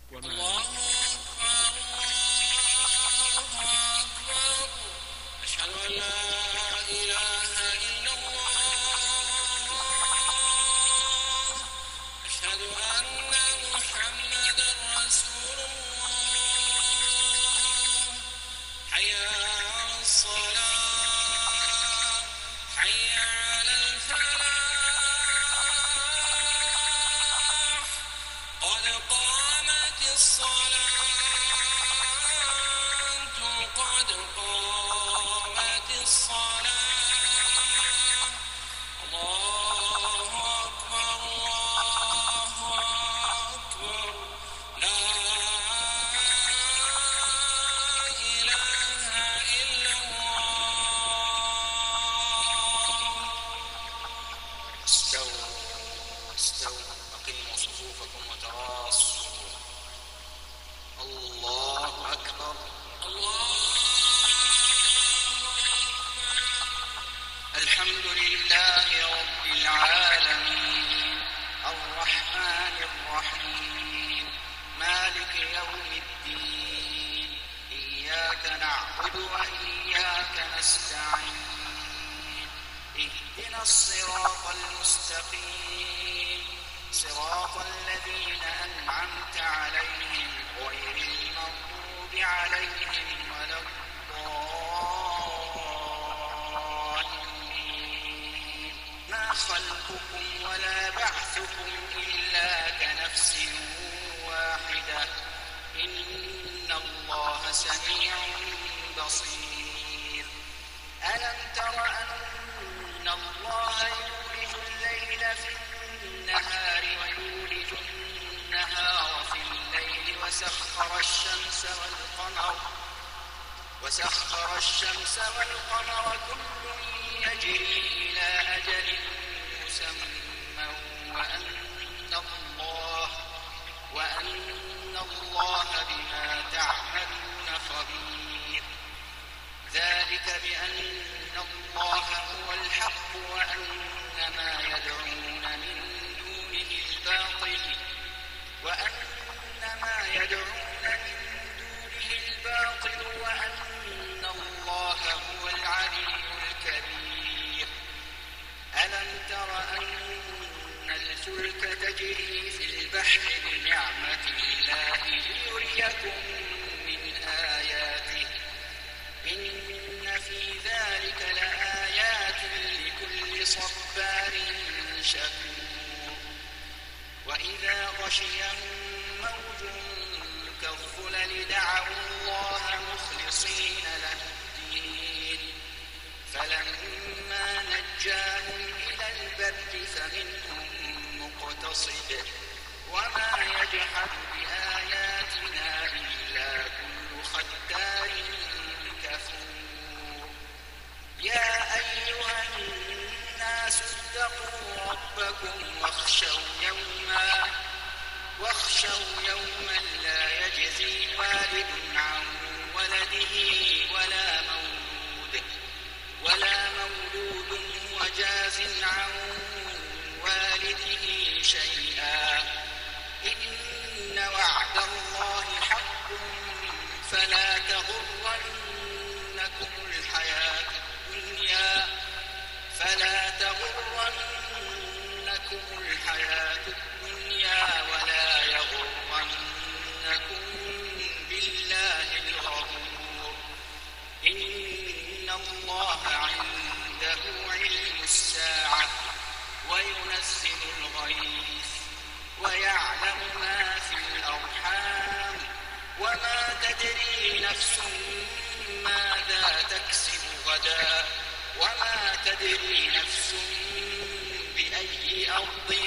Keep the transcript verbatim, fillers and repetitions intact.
الله أكبر الله أكبر أشهد أن لا إله إلا الله أشهد أن محمدا رسول الله حي على الصلاة حي على الفلاح قد قامت الصلاة قد قامت الصلاة الله أكبر الله أكبر لا إله إلا الله. استووا استووا أقيموا صفوفكم وتراصوا. الله أكبر الله أكبر. الحمد لله رب العالمين الرحمن الرحيم مالك يوم الدين إياك نعبد وإياك نستعين اهدنا الصراط المستقيم صراط الذين أنعمت عليهم غير المغضوب عليهم ولا الضالين. ما خلقكم ولا بعثكم إلا كنفس واحدة إن الله سميع بصير. ألم تر أن الله يولج الليل في النهار ويولج النهار في الليل وسخر الشمس والقمر وسخر الشمس والقمر كل يجري إلى أجل مسمى وأن الله وأن الله بما تعملون خبير. ذلك بأن الله هو الحق وأن ما يدعون من دونه الباطل وأن ما يدعون من دونه الباطل وأن الله هو العلي الكبير. ألم تر أن الفلك تجري في البحر بنعمة الله ليريكم من آياته إن في ذلك لآيات لكل صبار شكور. وإذا غشيهم موج كالظلل دعوا الله مخلصين له الدين فلما نجاهم إلى البر فمنهم مقتصد وما يجحد بآياتنا إلا كل ختار كفور. يا أيها الناس اتقوا ربكم واخشوا يوما واخشوا يوما لا يجزي والد عن ولده ولا مولود ولا مولود هو جاز عن والده شيئا إن وعد الله حق فلا تغرنكم الحياة الدنيا فلا تغرنكم الحياة الدنيا ولا يغرنكم بالله الغرور. إن الله عنده علم الساعة وينزل الغيث ويعلم ما في الأرحام وما تدري نفس ماذا تكسب غدا وما تدري نفس بأي أرض